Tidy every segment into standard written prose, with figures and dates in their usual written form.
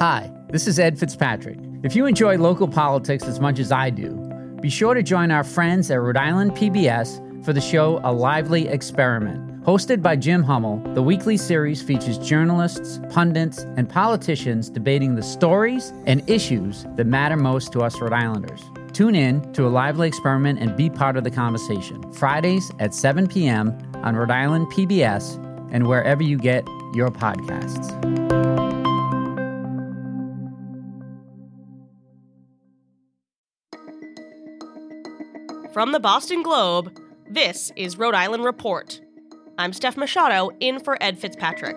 Hi, this is Ed Fitzpatrick. If you enjoy local politics as much as I do, be sure to join our friends at Rhode Island PBS for the show A Lively Experiment. Hosted by Jim Hummel, the weekly series features journalists, pundits, and politicians debating the stories and issues that matter most to us Rhode Islanders. Tune in to A Lively Experiment and be part of the conversation. Fridays at 7 p.m. on Rhode Island PBS and wherever you get your podcasts. From the Boston Globe, this is Rhode Island Report. I'm Steph Machado, in for Ed Fitzpatrick.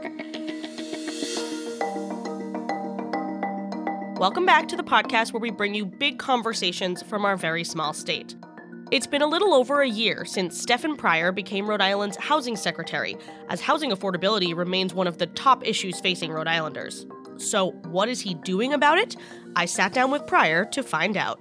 Welcome back to the podcast where we bring you big conversations from our very small state. It's been a little over a year since Stephen Pryor became Rhode Island's housing secretary, as housing affordability remains one of the top issues facing Rhode Islanders. So what is he doing about it? I sat down with Pryor to find out.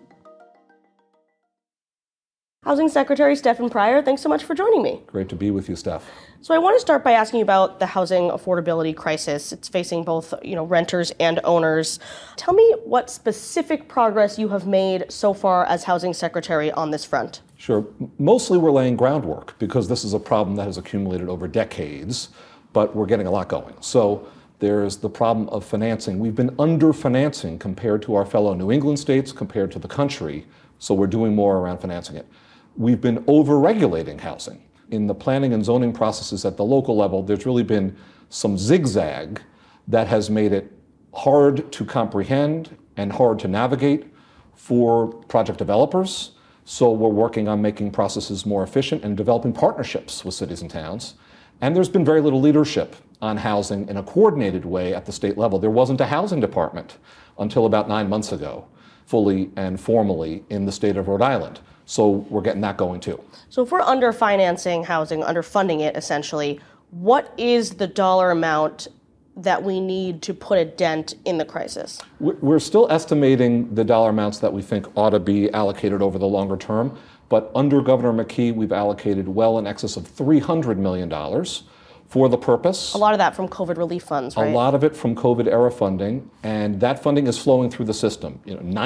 Housing Secretary Stephen Pryor, thanks so much for joining me. Great to be with you, Steph. So I want to start by asking you about the housing affordability crisis. It's facing both, renters and owners. Tell me what specific progress you have made so far as Housing Secretary on this front. Sure. Mostly we're laying groundwork because this is a problem that has accumulated over decades, but we're getting a lot going. So there's the problem of financing. We've been under-financing compared to our fellow New England states, compared to the country, so we're doing more around financing it. We've been over-regulating housing. In the planning and zoning processes at the local level, there's really been some zigzag that has made it hard to comprehend and hard to navigate for project developers. So we're working on making processes more efficient and developing partnerships with cities and towns. And there's been very little leadership on housing in a coordinated way at the state level. There wasn't a housing department until about 9 months ago, fully and formally in the state of Rhode Island. So we're getting that going too. So if we're underfinancing housing, underfunding it essentially, what is the dollar amount that we need to put a dent in the crisis? We're still estimating the dollar amounts that we think ought to be allocated over the longer term, but under Governor McKee, we've allocated well in excess of $300 million for the purpose. A lot of that from COVID relief funds, right? A lot of it from COVID era funding, and that funding is flowing through the system.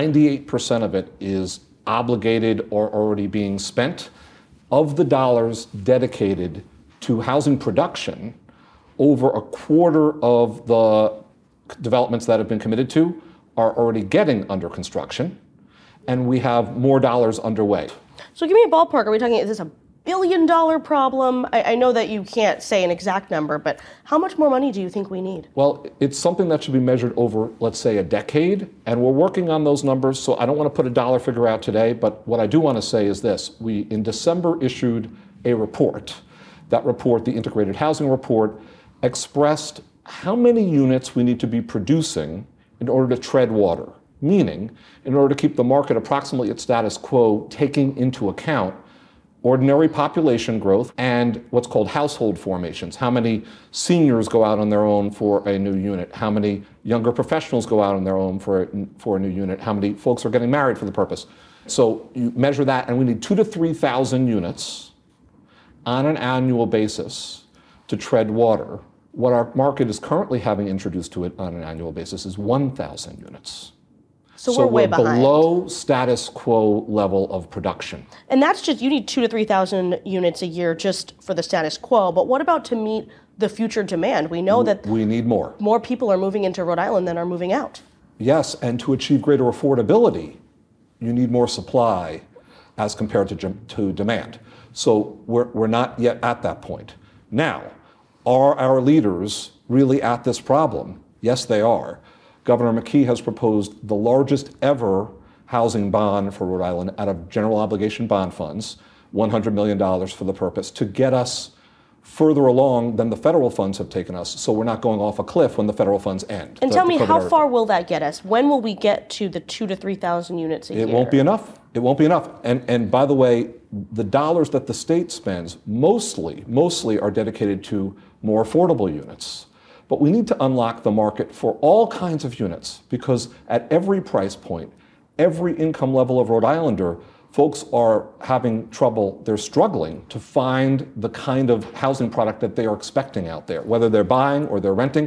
98% of it is obligated or already being spent. Of the dollars dedicated to housing production, over a quarter of the developments that have been committed to are already getting under construction, and we have more dollars underway. So give me a ballpark. Are we talking, is this $1 billion problem? I know that you can't say an exact number, but how much more money do you think we need? Well, it's something that should be measured over, let's say, a decade, and we're working on those numbers, so I don't want to put a dollar figure out today, but what I do want to say is this. We, in December, issued a report. That report, the Integrated Housing Report, expressed how many units we need to be producing in order to tread water, meaning in order to keep the market approximately at status quo, taking into account ordinary population growth and what's called household formations. How many seniors go out on their own for a new unit? How many younger professionals go out on their own for a new unit? How many folks are getting married for the purpose? So you measure that, and we need 2,000 to 3,000 units on an annual basis to tread water. What our market is currently having introduced to it on an annual basis is 1,000 units. So we're way behind. Below status quo level of production. And that's just, you need 2,000 to 3,000 units a year just for the status quo. But what about to meet the future demand? We know that we need more. More people are moving into Rhode Island than are moving out. Yes, and to achieve greater affordability, you need more supply as compared to demand. So we're not yet at that point. Now, are our leaders really at this problem? Yes, they are. Governor McKee has proposed the largest ever housing bond for Rhode Island out of general obligation bond funds, $100 million for the purpose, to get us further along than the federal funds have taken us, so we're not going off a cliff when the federal funds end. And tell me, how far will that get us? When will we get to the 2,000 to 3,000 units a year? It won't be enough. It won't be enough. And by the way, the dollars that the state spends mostly are dedicated to more affordable units. But we need to unlock the market for all kinds of units, because at every price point, every income level of Rhode Islander, folks are having trouble, they're struggling to find the kind of housing product that they are expecting out there. Whether they're buying or they're renting,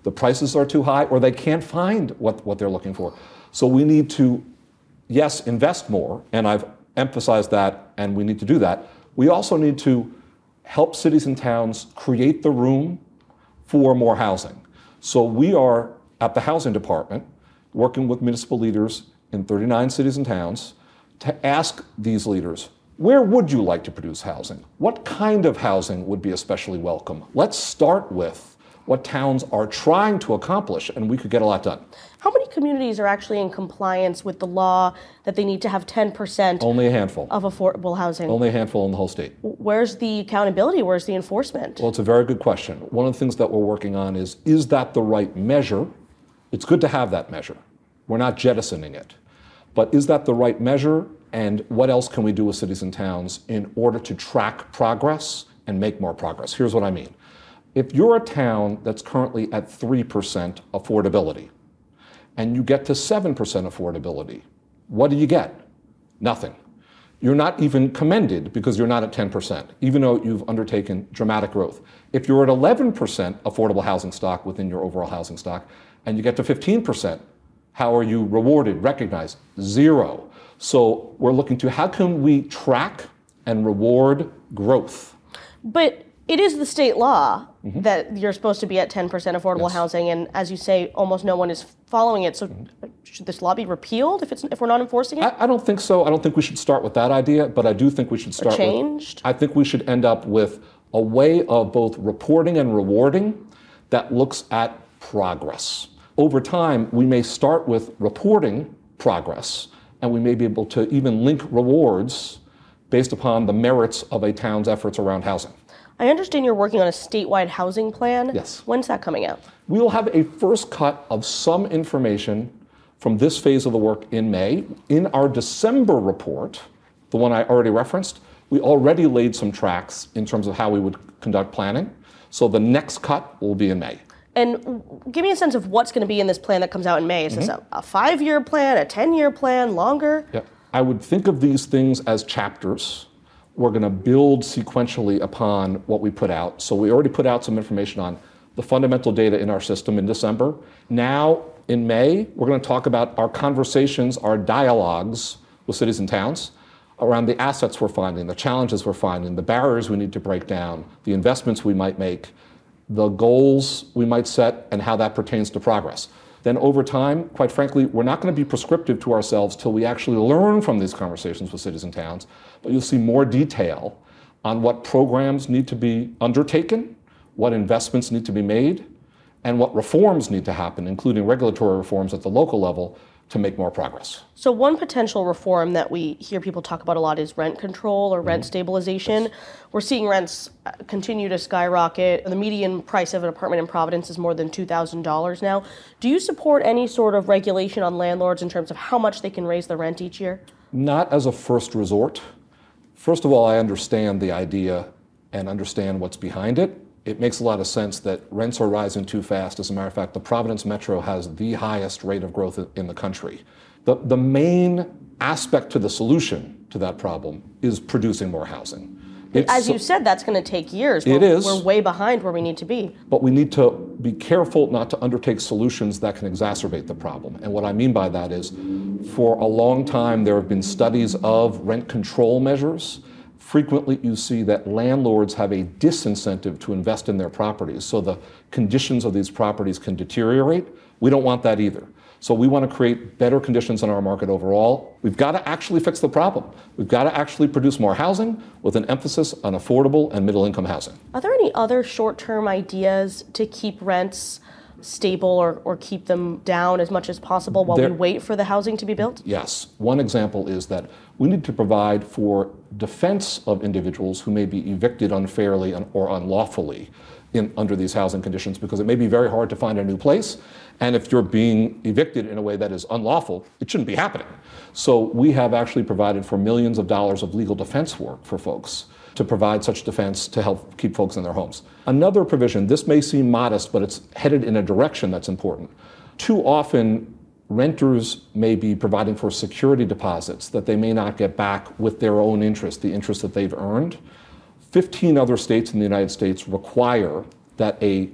the prices are too high, or they can't find what they're looking for. So we need to, yes, invest more, and I've emphasized that, and we need to do that. We also need to help cities and towns create the room for more housing. So we are, at the Housing Department, working with municipal leaders in 39 cities and towns to ask these leaders, where would you like to produce housing? What kind of housing would be especially welcome? Let's start with what towns are trying to accomplish, and we could get a lot done. How many communities are actually in compliance with the law that they need to have 10% Only a handful. of affordable housing? Only a handful in the whole state. Where's the accountability? Where's the enforcement? Well, it's a very good question. One of the things that we're working on is that the right measure? It's good to have that measure. We're not jettisoning it. But is that the right measure? And what else can we do with cities and towns in order to track progress and make more progress? Here's what I mean. If you're a town that's currently at 3% affordability, and you get to 7% affordability, what do you get? Nothing. You're not even commended because you're not at 10%, even though you've undertaken dramatic growth. If you're at 11% affordable housing stock within your overall housing stock, and you get to 15%, how are you rewarded, recognized? Zero. So we're looking to how can we track and reward growth? But it is the state law that you're supposed to be at 10% affordable housing, and as you say, almost no one is following it. So should this law be repealed if we're not enforcing it? I don't think so. I don't think we should start with that idea, but I do think we should start changed? I think we should end up with a way of both reporting and rewarding that looks at progress. Over time, we may start with reporting progress, and we may be able to even link rewards based upon the merits of a town's efforts around housing. I understand you're working on a statewide housing plan. Yes. When's that coming out? We will have a first cut of some information from this phase of the work in May. In our December report, the one I already referenced, we already laid some tracks in terms of how we would conduct planning. So the next cut will be in May. And give me a sense of what's going to be in this plan that comes out in May. Is this a 5-year plan, a 10-year plan, longer? Yeah. I would think of these things as chapters. We're going to build sequentially upon what we put out. So we already put out some information on the fundamental data in our system in December. Now, in May, we're going to talk about our conversations, our dialogues with cities and towns around the assets we're finding, the challenges we're finding, the barriers we need to break down, the investments we might make, the goals we might set, and how that pertains to progress. Then over time, quite frankly, we're not going to be prescriptive to ourselves till we actually learn from these conversations with cities and towns, but you'll see more detail on what programs need to be undertaken, what investments need to be made, and what reforms need to happen, including regulatory reforms at the local level, to make more progress. So one potential reform that we hear people talk about a lot is rent control or rent stabilization. We're seeing rents continue to skyrocket. The median price of an apartment in Providence is more than $2,000 now. Do you support any sort of regulation on landlords in terms of how much they can raise the rent each year? Not as a first resort. First of all, I understand the idea and understand what's behind it. It makes a lot of sense that rents are rising too fast. As a matter of fact, the Providence Metro has the highest rate of growth in the country. The main aspect to the solution to that problem is producing more housing. As you said, that's going to take years. It is. We're way behind where we need to be. But we need to be careful not to undertake solutions that can exacerbate the problem. And what I mean by that is, for a long time, there have been studies of rent control measures. Frequently, you see that landlords have a disincentive to invest in their properties, so the conditions of these properties can deteriorate. We don't want that either. So we want to create better conditions in our market overall. We've got to actually fix the problem. We've got to actually produce more housing with an emphasis on affordable and middle-income housing. Are there any other short-term ideas to keep rents stable or keep them down as much as possible while we wait for the housing to be built? Yes. One example is that we need to provide for defense of individuals who may be evicted unfairly or unlawfully under these housing conditions, because it may be very hard to find a new place. And if you're being evicted in a way that is unlawful, it shouldn't be happening. So we have actually provided for millions of dollars of legal defense work for folks to provide such defense to help keep folks in their homes. Another provision, this may seem modest, but it's headed in a direction that's important. Too often, renters may be providing for security deposits that they may not get back with their own interest, the interest that they've earned. 15 other states in the United States require that a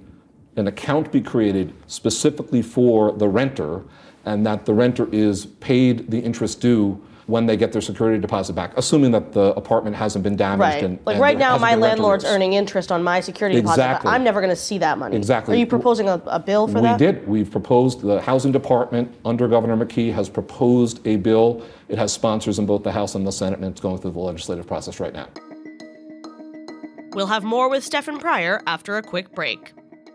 an account be created specifically for the renter, and that the renter is paid the interest due when they get their security deposit back, assuming that the apartment hasn't been damaged. Right. Like right now, my landlord's earning interest on my security deposit, but I'm never going to see that money. Exactly. Are you proposing a bill for that? We did. We've proposed, the Housing Department under Governor McKee has proposed a bill. It has sponsors in both the House and the Senate, and it's going through the legislative process right now. We'll have more with Stephen Pryor after a quick break.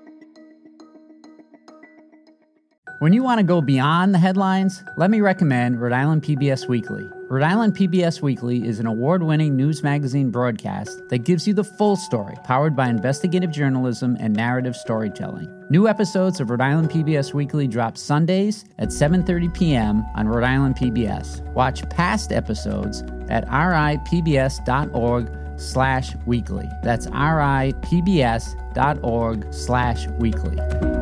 When you want to go beyond the headlines, let me recommend Rhode Island PBS Weekly. Rhode Island PBS Weekly is an award-winning news magazine broadcast that gives you the full story, powered by investigative journalism and narrative storytelling. New episodes of Rhode Island PBS Weekly drop Sundays at 7:30 p.m. on Rhode Island PBS. Watch past episodes at ripbs.org/weekly. That's ripbs.org/weekly.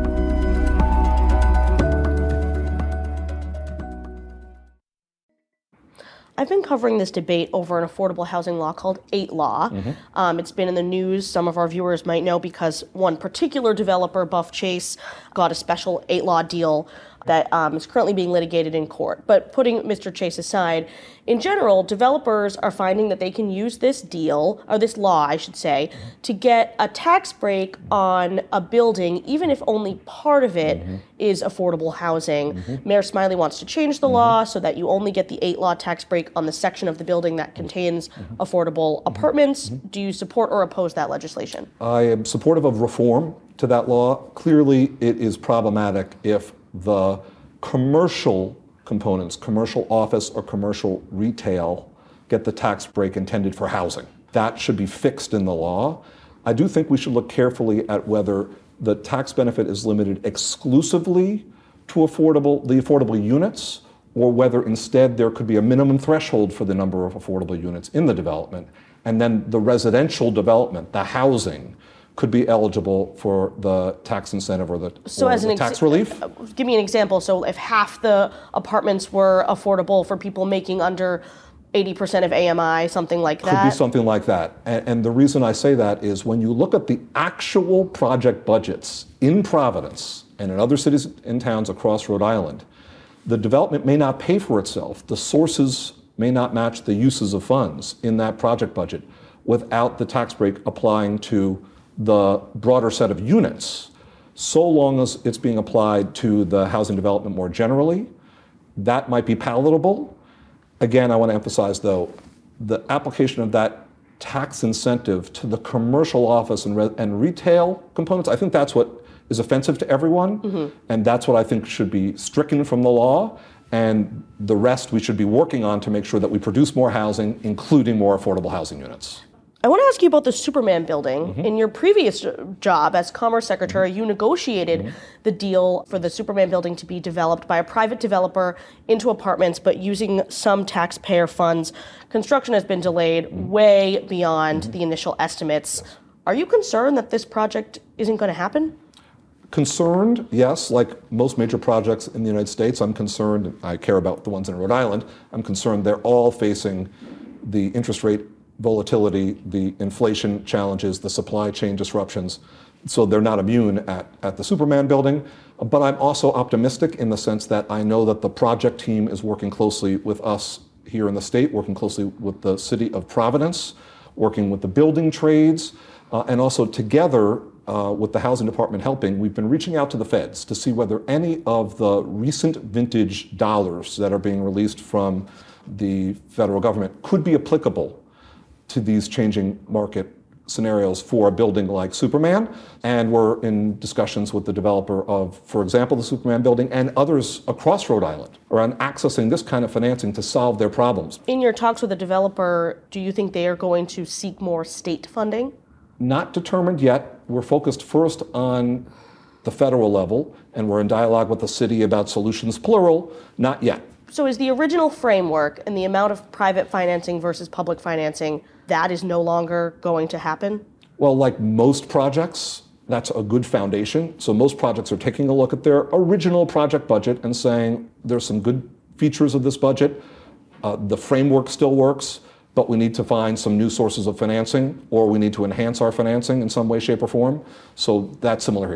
I've been covering this debate over an affordable housing law called 8 Law. It's been in the news. Some of our viewers might know because one particular developer, Buff Chase, got a special 8 Law deal that is currently being litigated in court. But putting Mr. Chase aside, in general, developers are finding that they can use this deal, or this law, I should say, to get a tax break on a building, even if only part of it is affordable housing. Mayor Smiley wants to change the law so that you only get the 8 Law tax break on the section of the building that contains affordable apartments. Do you support or oppose that legislation? I am supportive of reform to that law. Clearly, it is problematic if the commercial components, commercial office or commercial retail, get the tax break intended for housing. That should be fixed in the law. I do think we should look carefully at whether the tax benefit is limited exclusively to the affordable units, or whether instead there could be a minimum threshold for the number of affordable units in the development, and then the residential development, the housing, could be eligible for the tax incentive or the tax relief. Give me an example. So if half the apartments were affordable for people making under 80% of AMI, something like that? Could be something like that. And the reason I say that is when you look at the actual project budgets in Providence and in other cities and towns across Rhode Island, the development may not pay for itself. The sources may not match the uses of funds in that project budget without the tax break applying to the broader set of units. So long as it's being applied to the housing development more generally, that might be palatable. Again, I want to emphasize, though, the application of that tax incentive to the commercial office and retail components, I think that's what is offensive to everyone, and that's what I think should be stricken from the law, and the rest we should be working on to make sure that we produce more housing, including more affordable housing units. I want to ask you about the Superman building. In your previous job as Commerce Secretary, you negotiated the deal for the Superman building to be developed by a private developer into apartments, but using some taxpayer funds. Construction has been delayed way beyond the initial estimates. Are you concerned that this project isn't going to happen? Concerned, yes. Like most major projects in the United States, I'm concerned. I care about the ones in Rhode Island. I'm concerned they're all facing the interest rate volatility, the inflation challenges, the supply chain disruptions. So they're not immune at the Superman building. But I'm also optimistic in the sense that I know that the project team is working closely with us here in the state, working closely with the city of Providence, working with the building trades, and also together with the housing department helping, we've been reaching out to the feds to see whether any of the recent vintage dollars that are being released from the federal government could be applicable to these changing market scenarios for a building like Superman. And we're in discussions with the developer of, for example, the Superman building and others across Rhode Island around accessing this kind of financing to solve their problems. In your talks with the developer, do you think they are going to seek more state funding? Not determined yet. We're focused first on the federal level, and we're in dialogue with the city about solutions, plural, not yet. So is the original framework and the amount of private financing versus public financing, that is no longer going to happen? Well, like most projects, that's a good foundation. So most projects are taking a look at their original project budget and saying, there's some good features of this budget. The framework still works, but we need to find some new sources of financing, or we need to enhance our financing in some way, shape, or form. So that's similar here.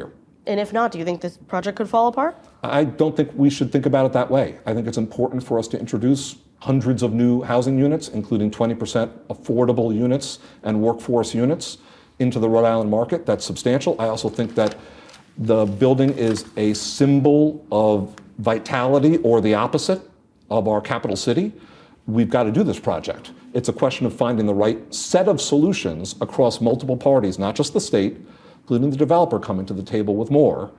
And if not, do you think this project could fall apart? I don't think we should think about it that way. I think it's important for us to introduce hundreds of new housing units, including 20% affordable units and workforce units into the Rhode Island market. That's substantial. I also think that the building is a symbol of vitality, or the opposite, of our capital city. We've got to do this project. It's a question of finding the right set of solutions across multiple parties, not just the state, including the developer coming to the table with more.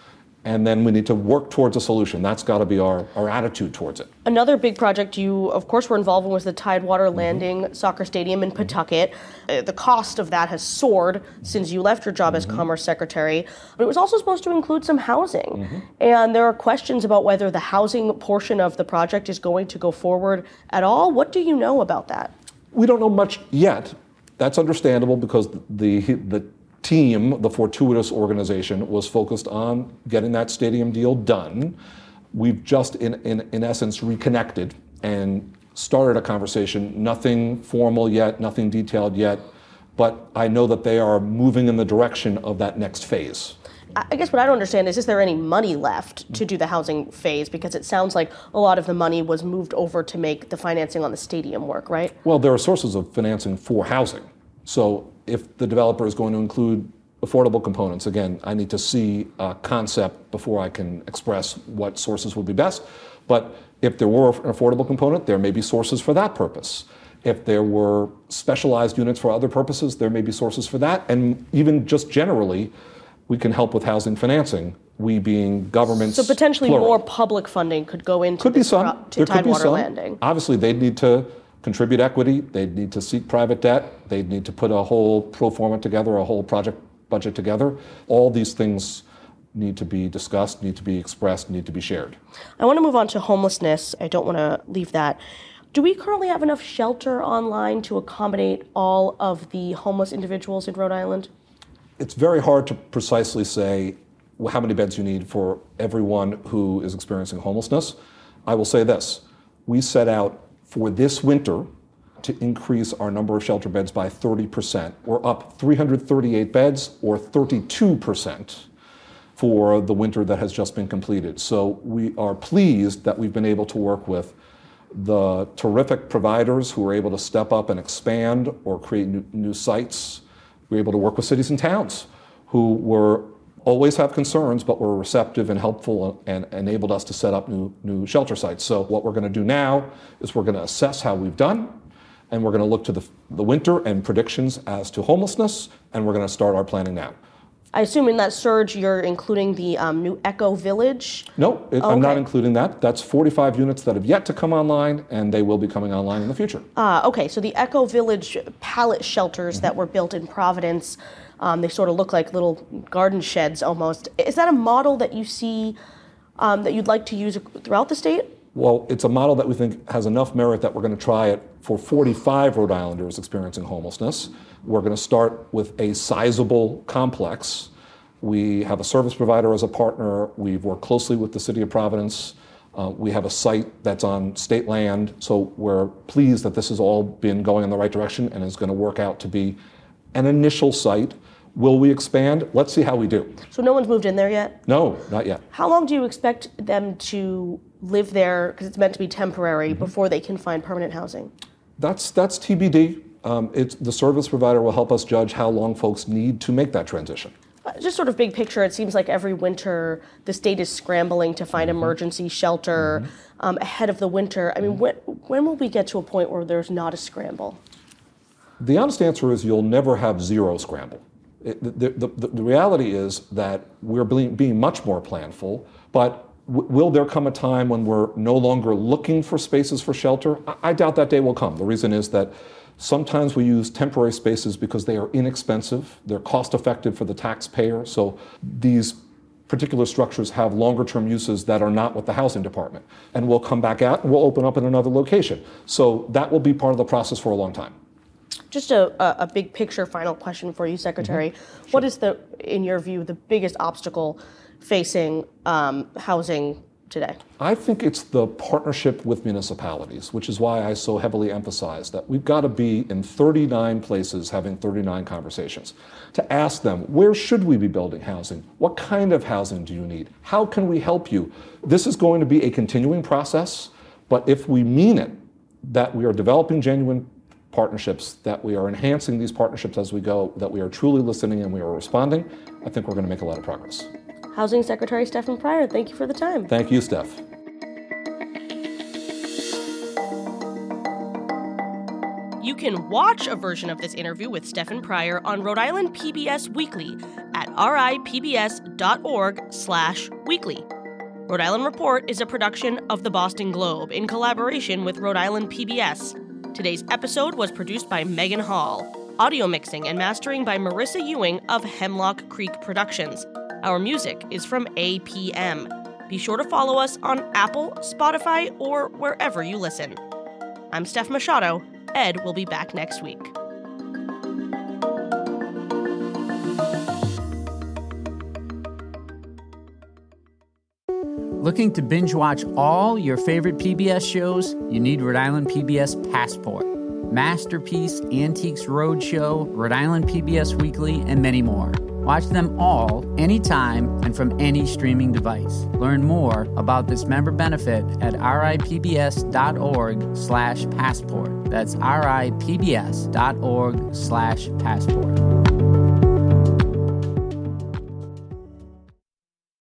And then we need to work towards a solution. That's got to be our attitude towards it. Another big project you, of course, were involved in was the Tidewater Landing Soccer Stadium in Pawtucket. The cost of that has soared since you left your job as Commerce Secretary, but it was also supposed to include some housing. And there are questions about whether the housing portion of the project is going to go forward at all. What do you know about that? We don't know much yet. That's understandable because the team, the Fortuitous organization, was focused on getting that stadium deal done. We've just, in essence, reconnected and started a conversation. Nothing formal yet, nothing detailed yet, but I know that they are moving in the direction of that next phase. I guess what I don't understand is there any money left to do the housing phase? Because it sounds like a lot of the money was moved over to make the financing on the stadium work, right? Well, there are sources of financing for housing. So if the developer is going to include affordable components, again, I need to see a concept before I can express what sources would be best. But if there were an affordable component, there may be sources for that purpose. If there were specialized units for other purposes, there may be sources for that. And even just generally, we can help with housing financing, we being governments. So potentially plural. More public funding could go into could be some. To Tidewater Landing. Obviously, they'd need to contribute equity, they'd need to seek private debt, they'd need to put a whole pro forma together, a whole project budget together. All these things need to be discussed, need to be expressed, need to be shared. I want to move on to homelessness. I don't want to leave that. Do we currently have enough shelter online to accommodate all of the homeless individuals in Rhode Island? It's very hard to precisely say how many beds you need for everyone who is experiencing homelessness. I will say this, we set out for this winter to increase our number of shelter beds by 30%. We're up 338 beds, or 32% for the winter that has just been completed. So we are pleased that we've been able to work with the terrific providers who are able to step up and expand or create new sites. We're able to work with cities and towns who were always have concerns, but were receptive and helpful and enabled us to set up new shelter sites. So what we're going to do now is we're going to assess how we've done, and we're going to look to the winter and predictions as to homelessness, and we're going to start our planning now. I assume in that surge you're including the new Echo Village? No, I'm not including that. That's 45 units that have yet to come online, and they will be coming online in the future. Okay, so the Echo Village pallet shelters that were built in Providence, they sort of look like little garden sheds almost. Is that a model that you see that you'd like to use throughout the state? Well, it's a model that we think has enough merit that we're going to try it for 45 Rhode Islanders experiencing homelessness. We're going to start with a sizable complex. We have a service provider as a partner. We've worked closely with the City of Providence. We have a site that's on state land. So we're pleased that this has all been going in the right direction and is going to work out to be an initial site. Will we expand? Let's see how we do. So no one's moved in there yet? No, not yet. How long do you expect them to live there, because it's meant to be temporary, before they can find permanent housing? That's TBD. The service provider will help us judge how long folks need to make that transition. Just sort of big picture, it seems like every winter the state is scrambling to find emergency shelter ahead of the winter. I mean, when will we get to a point where there's not a scramble? The honest answer is you'll never have zero scramble. The reality is that we're being much more planful, but will there come a time when we're no longer looking for spaces for shelter? I doubt that day will come. The reason is that sometimes we use temporary spaces because they are inexpensive, they're cost effective for the taxpayer, so these particular structures have longer term uses that are not with the housing department. And we'll come back out and we'll open up in another location. So that will be part of the process for a long time. Just a big picture final question for you, Secretary. Sure. What is in your view, the biggest obstacle facing housing today? I think it's the partnership with municipalities, which is why I so heavily emphasize that we've got to be in 39 places having 39 conversations to ask them, where should we be building housing? What kind of housing do you need? How can we help you? This is going to be a continuing process, but if we mean it, that we are developing genuine partnerships, that we are enhancing these partnerships as we go, that we are truly listening and we are responding, I think we're going to make a lot of progress. Housing Secretary Stephen Pryor, thank you for the time. Thank you, Steph. You can watch a version of this interview with Stephen Pryor on Rhode Island PBS Weekly at ripbs.org/weekly. Rhode Island Report is a production of the Boston Globe in collaboration with Rhode Island PBS. Today's episode was produced by Megan Hall. Audio mixing and mastering by Marissa Ewing of Hemlock Creek Productions. Our music is from APM. Be sure to follow us on Apple, Spotify, or wherever you listen. I'm Steph Machado. Ed will be back next week. Looking to binge watch all your favorite PBS shows? You need Rhode Island PBS Passport, Masterpiece, Antiques Roadshow, Rhode Island PBS Weekly, and many more. Watch them all, anytime, and from any streaming device. Learn more about this member benefit at ripbs.org/passport. That's ripbs.org/passport.